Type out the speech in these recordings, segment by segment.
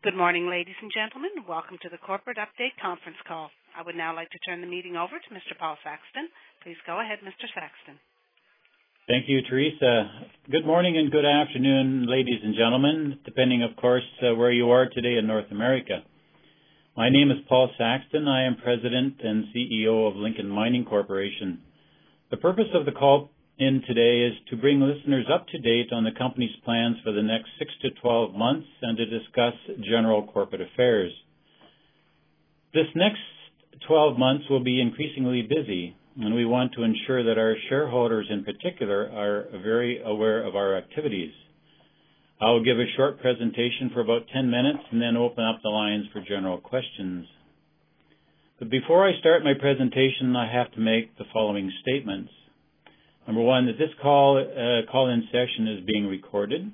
Good morning, ladies and gentlemen. Welcome to the Corporate Update Conference Call. I would now like to turn the meeting over to Mr. Paul Saxton. Please go ahead, Mr. Saxton. Thank you, Teresa. Good morning and good afternoon, ladies and gentlemen, depending, of course, where you are today in North America. My name is Paul Saxton. I am President and CEO of Lincoln Mining Corporation. The purpose of the call in today is to bring listeners up to date on the company's plans for the next 6 to 12 months and to discuss general corporate affairs. This next 12 months will be increasingly busy, and we want to ensure that our shareholders in particular are very aware of our activities. I will give a short presentation for about 10 minutes and then open up the lines for general questions. But before I start my presentation, I have to make the following statements. Number one, that this call-in session is being recorded.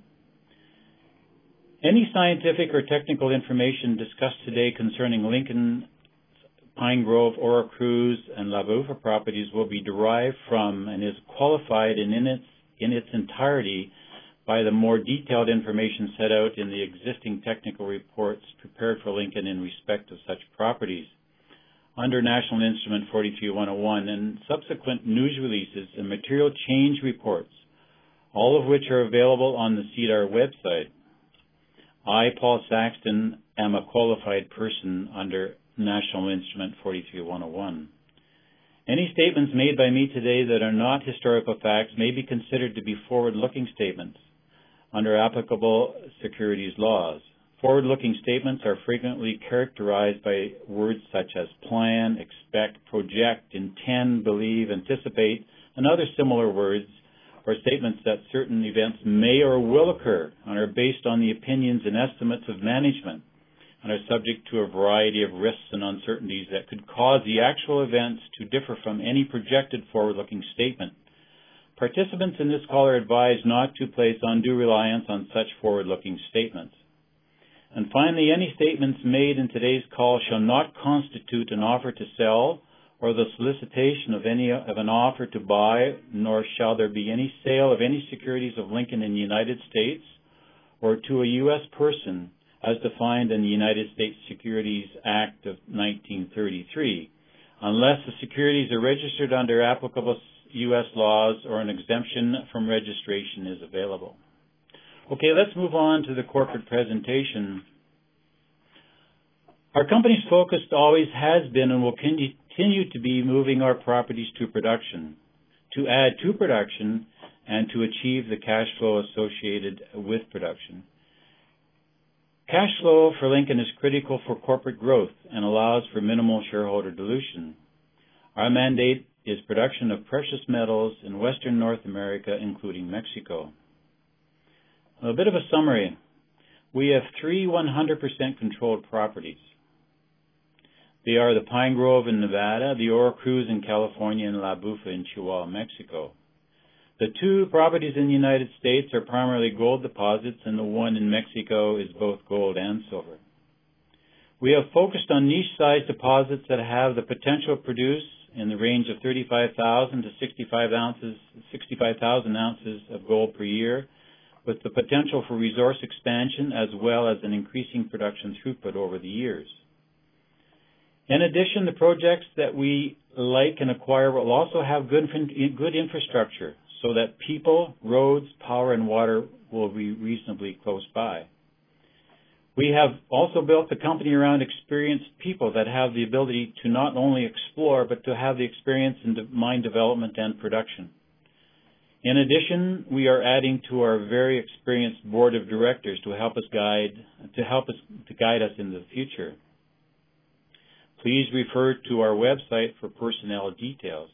Any scientific or technical information discussed today concerning Lincoln, Pine Grove, Ora Cruz, and La Bufa properties will be derived from and is qualified in its entirety by the more detailed information set out in the existing technical reports prepared for Lincoln in respect of such properties under National Instrument 43-101 and subsequent news releases and material change reports, all of which are available on the SEDAR website. I, Paul Saxton, am a qualified person under National Instrument 43-101. Any statements made by me today that are not historical facts may be considered to be forward-looking statements under applicable securities laws. Forward-looking statements are frequently characterized by words such as plan, expect, project, intend, believe, anticipate, and other similar words, or statements that certain events may or will occur and are based on the opinions and estimates of management and are subject to a variety of risks and uncertainties that could cause the actual events to differ from any projected forward-looking statement. Participants in this call are advised not to place undue reliance on such forward-looking statements. And finally, any statements made in today's call shall not constitute an offer to sell or the solicitation of an offer to buy, nor shall there be any sale of any securities of Lincoln in the United States or to a U.S. person as defined in the United States Securities Act of 1933, unless the securities are registered under applicable U.S. laws or an exemption from registration is available. Okay, let's move on to the corporate presentation. Our company's focus always has been and will continue to be moving our properties to production, to add to production, and to achieve the cash flow associated with production. Cash flow for Lincoln is critical for corporate growth and allows for minimal shareholder dilution. Our mandate is production of precious metals in Western North America, including Mexico. A bit of a summary. We have 3 100% controlled properties. They are the Pine Grove in Nevada, the Ora Cruz in California, and La Bufa in Chihuahua, Mexico. The 2 properties in the United States are primarily gold deposits, and the one in Mexico is both gold and silver. We have focused on niche-sized deposits that have the potential to produce in the range of 35,000 to 65,000 ounces of gold per year, with the potential for resource expansion as well as an increasing production throughput over the years. In addition, the projects that we like and acquire will also have good infrastructure so that people, roads, power, and water will be reasonably close by. We have also built the company around experienced people that have the ability to not only explore but to have the experience in mine development and production. In addition, we are adding to our very experienced board of directors to guide us in the future. Please refer to our website for personnel details.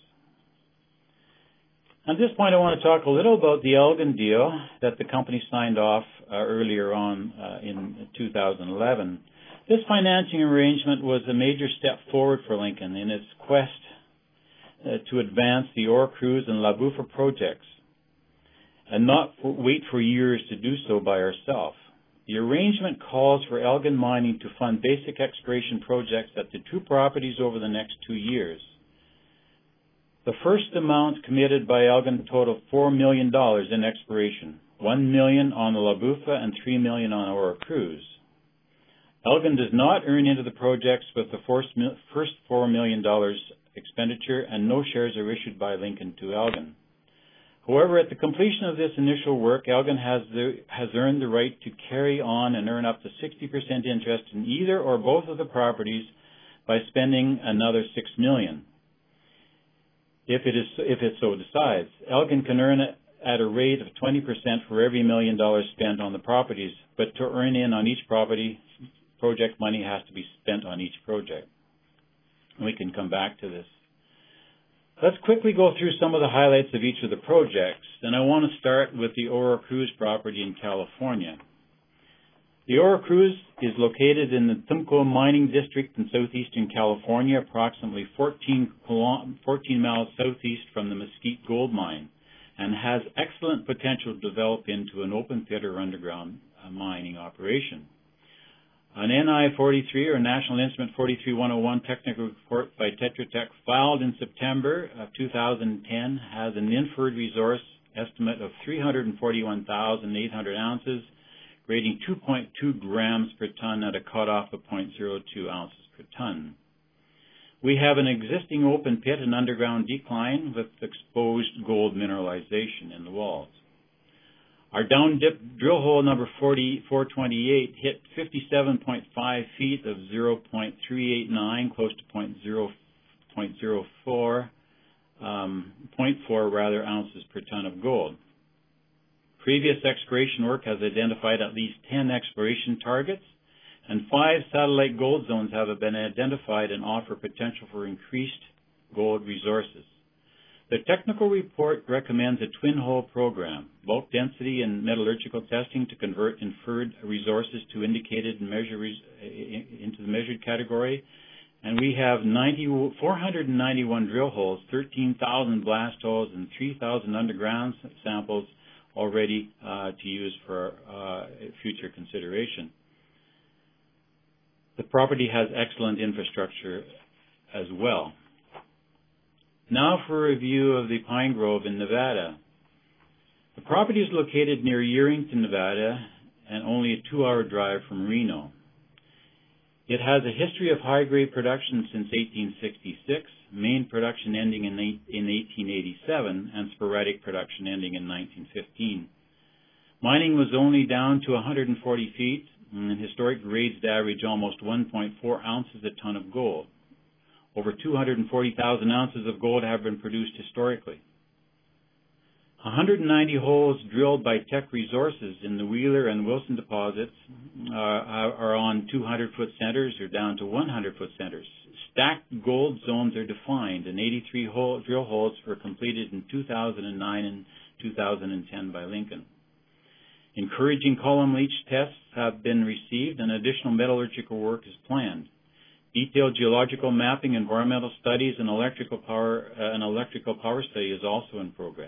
At this point, I want to talk a little about the Elgin deal that the company signed off earlier on in 2011. This financing arrangement was a major step forward for Lincoln in its quest to advance the Ora Cruz and La Bufa projects and not wait for years to do so by ourselves. The arrangement calls for Elgin Mining to fund basic exploration projects at the 2 properties over the next 2 years. The first amount committed by Elgin totaled $4 million in exploration, $1 million on the La Bufa and $3 million on Ora Cruz. Elgin does not earn into the projects with the first $4 million expenditure, and no shares are issued by Lincoln to Elgin. However, at the completion of this initial work, Elgin has earned the right to carry on and earn up to 60% interest in either or both of the properties by spending another $6 million. If it so decides, Elgin can earn it at a rate of 20% for every $1 million spent on the properties, but to earn in on each property, project money has to be spent on each project. And we can come back to this. Let's quickly go through some of the highlights of each of the projects, and I want to start with the Oro Cruz property in California. The Oro Cruz is located in the Tumco Mining District in southeastern California, approximately 14 miles southeast from the Mesquite Gold Mine, and has excellent potential to develop into an open pit or underground mining operation. An NI 43, or National Instrument 43-101 technical report by Tetra Tech filed in September of 2010 has an inferred resource estimate of 341,800 ounces, grading 2.2 grams per ton at a cutoff of 0.02 ounces per ton. We have an existing open pit and underground decline with exposed gold mineralization in the walls. Our down dip drill hole number 428 hit 57.5 feet of 0.389, close to 0.4 ounces per ton of gold. Previous exploration work has identified at least 10 exploration targets, and 5 satellite gold zones have been identified and offer potential for increased gold resources. The technical report recommends a twin-hole program, bulk density and metallurgical testing to convert inferred resources to indicated and into the measured category. And we have 491 drill holes, 13,000 blast holes, and 3,000 underground samples already to use for future consideration. The property has excellent infrastructure as well. Now for a review of the Pine Grove in Nevada. The property is located near Yerington, Nevada, and only a 2-hour drive from Reno. It has a history of high-grade production since 1866, main production ending in 1887, and sporadic production ending in 1915. Mining was only down to 140 feet, and historic grades average almost 1.4 ounces a ton of gold. Over 240,000 ounces of gold have been produced historically. 190 holes drilled by Teck Resources in the Wheeler and Wilson deposits are on 200-foot centers or down to 100-foot centers. Stacked gold zones are defined, and 83 drill holes were completed in 2009 and 2010 by Lincoln. Encouraging column leach tests have been received, and additional metallurgical work is planned. Detailed geological mapping, environmental studies, and electrical power study is also in progress.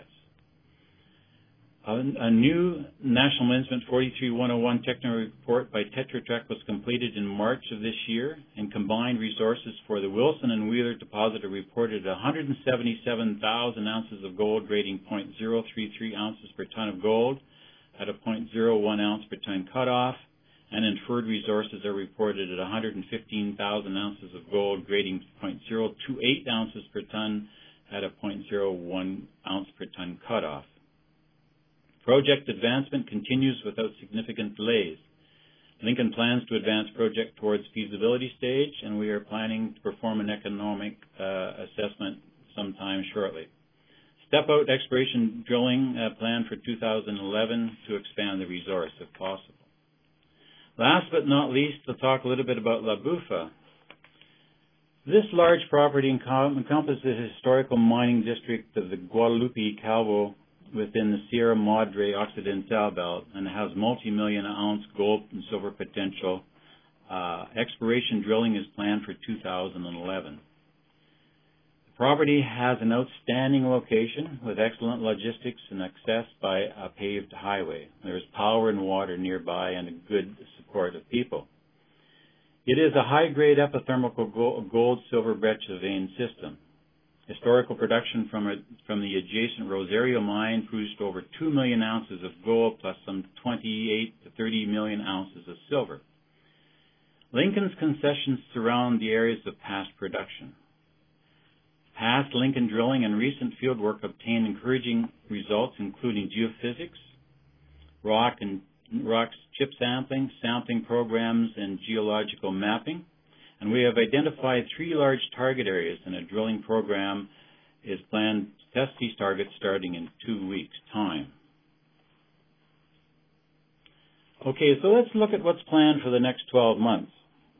A new National Instrument 43-101 technical report by Tetra Tech was completed in March of this year, and combined resources for the Wilson and Wheeler deposit are reported at 177,000 ounces of gold, grading 0.033 ounces per ton of gold at a 0.01 ounce per ton cutoff, and inferred resources are reported at 115,000 ounces of gold, grading 0.028 ounces per ton at a 0.01 ounce per ton cutoff. Project advancement continues without significant delays. Lincoln plans to advance project towards feasibility stage, and we are planning to perform an economic assessment sometime shortly. Step-out exploration drilling planned for 2011 to expand the resource if possible. Last but not least, we'll talk a little bit about La Bufa. This large property encompasses the historical mining district of the Guadalupe Calvo within the Sierra Madre Occidental belt, and has multi-million ounce gold and silver potential. Exploration drilling is planned for 2011. The property has an outstanding location with excellent logistics and access by a paved highway. There is power and water nearby and a good support of people. It is a high-grade epithermal gold-silver breccia vein system. Historical production from the adjacent Rosario mine produced over 2 million ounces of gold plus some 28 to 30 million ounces of silver. Lincoln's concessions surround the areas of past production. Past Lincoln drilling and recent fieldwork obtained encouraging results, including geophysics, rocks chip sampling programs, and geological mapping. And we have identified 3 large target areas, and a drilling program is planned to test these targets starting in 2 weeks' time. Okay, so let's look at what's planned for the next 12 months.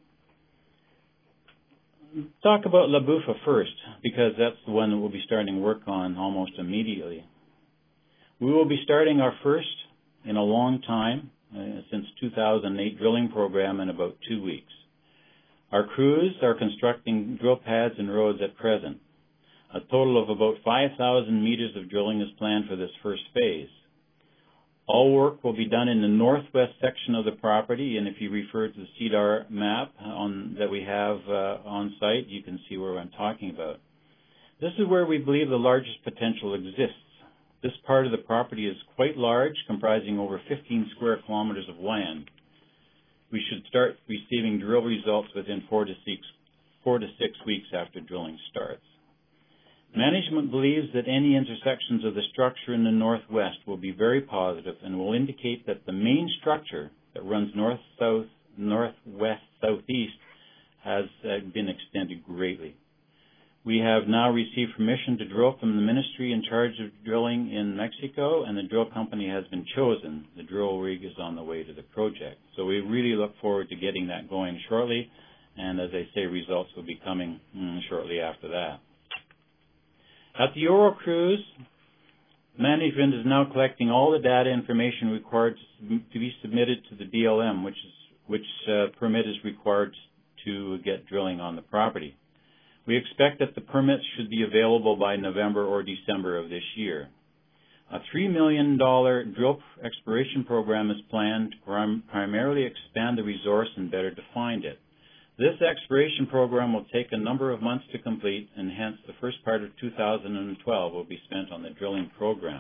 Talk about La Bufa first, because that's the one that we'll be starting work on almost immediately. We will be starting our first in a long time, since 2008, drilling program in about 2 weeks. Our crews are constructing drill pads and roads at present. A total of about 5,000 meters of drilling is planned for this first phase. All work will be done in the northwest section of the property, and if you refer to the CDAR map that we have on site, you can see where I'm talking about. This is where we believe the largest potential exists. This part of the property is quite large, comprising over 15 square kilometers of land. We should start receiving drill results within 4 to 6 weeks after drilling starts. Management believes that any intersections of the structure in the northwest will be very positive and will indicate that the main structure that runs north-south, northwest-southeast has been extended greatly. We have now received permission to drill from the ministry in charge of drilling in Mexico, and the drill company has been chosen. The drill rig is on the way to the project. So we really look forward to getting that going shortly, and as I say, results will be coming shortly after that. At the Oro Cruise, management is now collecting all the data information required to be submitted to the DLM, which permit is required to get drilling on the property. We expect that the permits should be available by November or December of this year. A $3 million drill exploration program is planned to primarily expand the resource and better define it. This exploration program will take a number of months to complete, and hence the first part of 2012 will be spent on the drilling program.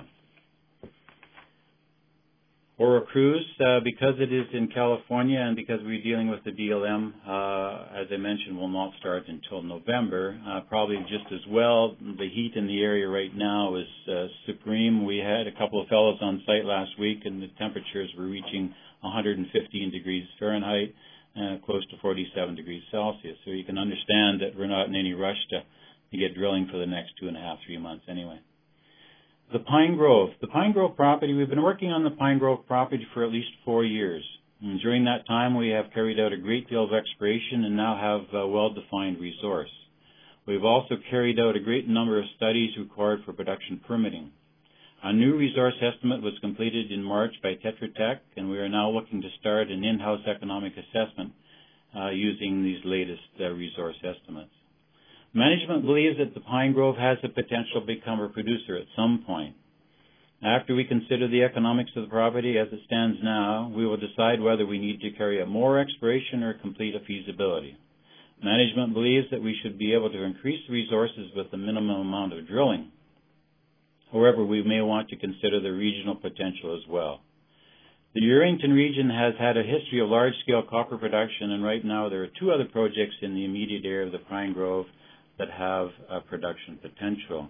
Oro Cruise, because it is in California and because we're dealing with the DLM, as I mentioned, will not start until November. Probably just as well, the heat in the area right now is supreme. We had a couple of fellows on site last week, and the temperatures were reaching 115 degrees Fahrenheit, close to 47 degrees Celsius. So you can understand that we're not in any rush to get drilling for the next 2.5, 3 months anyway. The Pine Grove. The Pine Grove property, we've been working on the Pine Grove property for at least 4 years. And during that time, we have carried out a great deal of exploration and now have a well-defined resource. We've also carried out a great number of studies required for production permitting. A new resource estimate was completed in March by Tetra Tech, and we are now looking to start an in-house economic assessment using these latest resource estimates. Management believes that the Pine Grove has the potential to become a producer at some point. After we consider the economics of the property as it stands now, we will decide whether we need to carry out more exploration or complete a feasibility. Management believes that we should be able to increase the resources with the minimum amount of drilling. However, we may want to consider the regional potential as well. The Urington region has had a history of large-scale copper production, and right now there are 2 other projects in the immediate area of the Pine Grove that have production potential.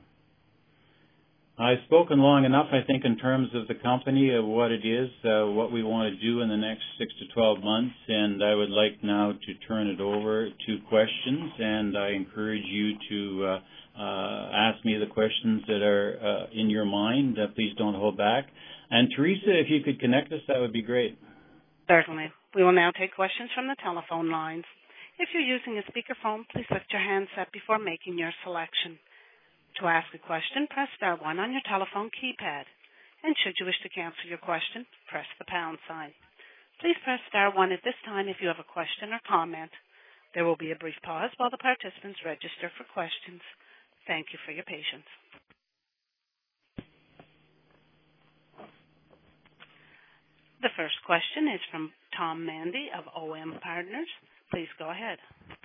I've spoken long enough, I think, in terms of the company, of what it is, what we want to do in the next 6 to 12 months, and I would like now to turn it over to questions, and I encourage you to ask me the questions that are in your mind. Please don't hold back. And Teresa, if you could connect us, that would be great. Certainly. We will now take questions from the telephone lines. If you're using a speakerphone, please lift your handset before making your selection. To ask a question, press star 1 on your telephone keypad. And should you wish to cancel your question, press the pound sign. Please press star 1 at this time if you have a question or comment. There will be a brief pause while the participants register for questions. Thank you for your patience. The first question is from Tom Mandy of OM Partners. Please go ahead.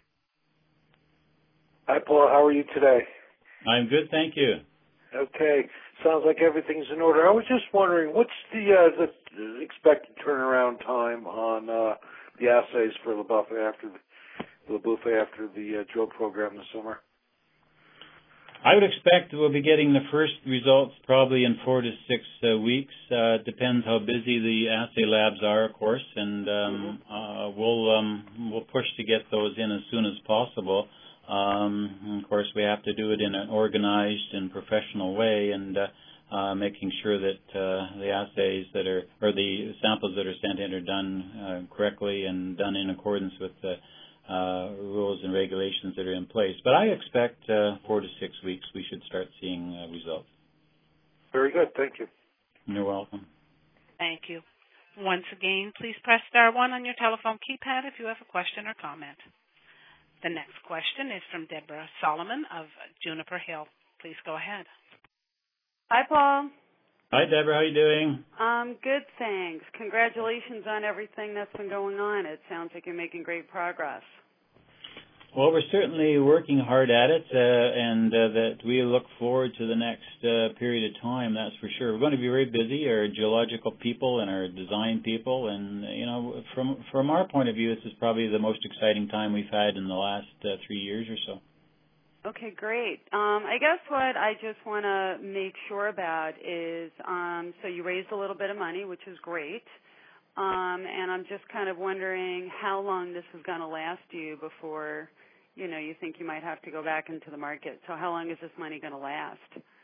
Hi, Paul. How are you today? I'm good, thank you. Okay. Sounds like everything's in order. I was just wondering, what's the expected turnaround time on the assays for LaBuffe after the drill program this summer? I would expect we'll be getting the first results probably in 4 to 6 weeks. It depends how busy the assay labs are, of course, and we'll push to get those in as soon as possible. Of course, we have to do it in an organized and professional way, and making sure that the assays or the samples that are sent in are done correctly and done in accordance with the rules and regulations that are in place. But I expect 4 to 6 weeks we should start seeing results. Very good. Thank you. You're welcome. Thank you. Once again, please press star 1 on your telephone keypad if you have a question or comment. The next question is from Deborah Solomon of Juniper Hill. Please go ahead. Hi, Paul. Hi, Deborah. How are you doing? Good, thanks. Congratulations on everything that's been going on. It sounds like you're making great progress. Well, we're certainly working hard at it, and that we look forward to the next period of time, that's for sure. We're going to be very busy, our geological people and our design people, and, you know, from our point of view, this is probably the most exciting time we've had in the last 3 years or so. Okay, great. I guess what I just want to make sure about is, so you raised a little bit of money, which is great, and I'm just kind of wondering how long this is going to last you before, you know, you think you might have to go back into the market. So how long is this money going to last?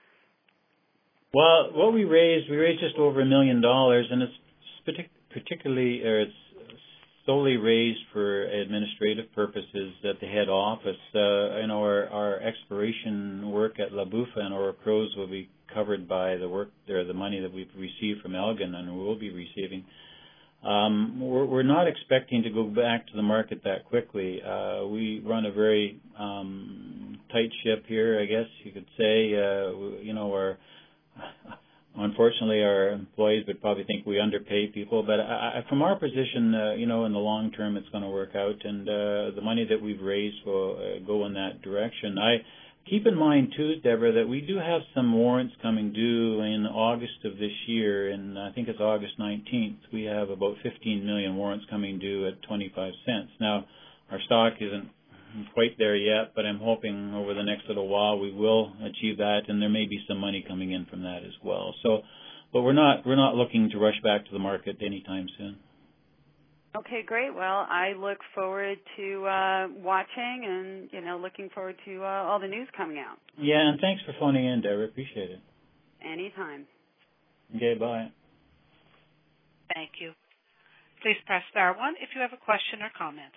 Well, what we raised just over $1 million, and it's particularly, it's solely raised for administrative purposes at the head office. You know, our exploration work at La Buffa and Ora Cruz will be covered by the work there, the money that we've received from Elgin and will be receiving. We're not expecting to go back to the market that quickly. We run a very tight ship here, I guess you could say. You know, unfortunately, our employees would probably think we underpay people, but from our position, you know, in the long term, it's going to work out, and the money that we've raised will go in that direction. I keep in mind too, Deborah, that we do have some warrants coming due in August of this year, and I think it's August 19th. We have about 15 million warrants coming due at 25 cents. Now, our stock isn't quite there yet, but I'm hoping over the next little while we will achieve that, and there may be some money coming in from that as well. So, but we're not looking to rush back to the market anytime soon. Okay, great. Well, I look forward to watching and, you know, looking forward to all the news coming out. Yeah, and thanks for phoning in, Deborah. Appreciate it. Anytime. Okay, bye. Thank you. Please press star 1 if you have a question or comment.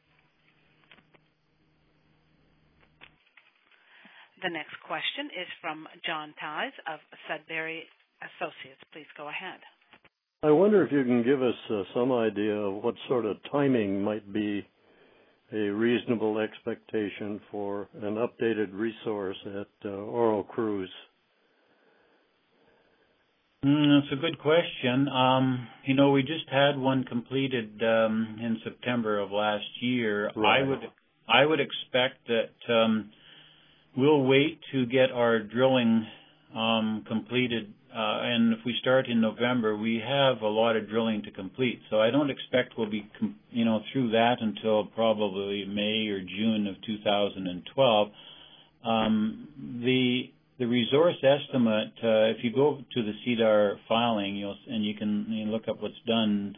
The next question is from John Ties of Sudbury Associates. Please go ahead. I wonder if you can give us some idea of what sort of timing might be a reasonable expectation for an updated resource at Oro Cruz. That's a good question. You know, we just had one completed in September of last year. Right. I would expect that we'll wait to get our drilling completed, and if we start in November, we have a lot of drilling to complete. So I don't expect we'll be, you know, through that until probably May or June of 2012. The resource estimate, if you go to the CDAR filing, you can look up what's done.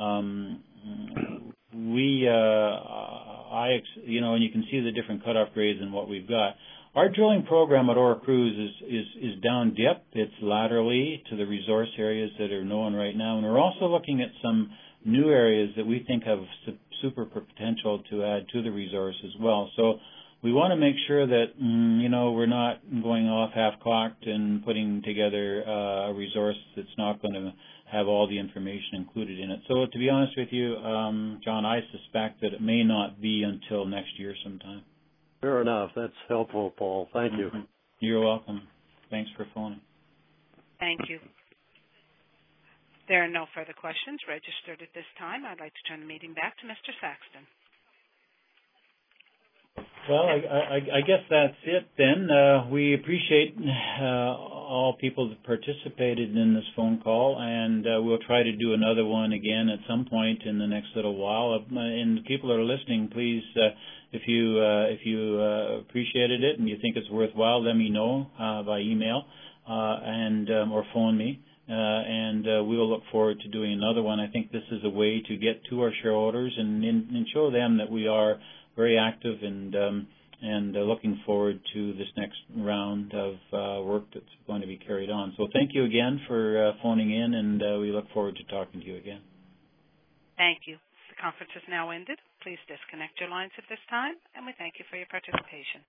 You know, and you can see the different cutoff grades and what we've got. Our drilling program at Ora Cruz is down dip. It's laterally to the resource areas that are known right now. And we're also looking at some new areas that we think have super potential to add to the resource as well. So we want to make sure that, you know, we're not going off half-cocked and putting together a resource that's not going to have all the information included in it. So to be honest with you, John, I suspect that it may not be until next year sometime. Fair enough. That's helpful, Paul. Thank you. You're welcome. Thanks for phoning. Thank you. There are no further questions registered at this time. I'd like to turn the meeting back to Mr. Saxton. Well, I guess that's it then. We appreciate all people that participated in this phone call, and we'll try to do another one again at some point in the next little while. And people that are listening, please, if you appreciated it and you think it's worthwhile, let me know by email and or phone me. And we will look forward to doing another one. I think this is a way to get to our shareholders and show them that we are very active and looking forward to this next round of work that's going to be carried on. So thank you again for phoning in, and we look forward to talking to you again. Thank you. The conference is now ended. Please disconnect your lines at this time, and we thank you for your participation.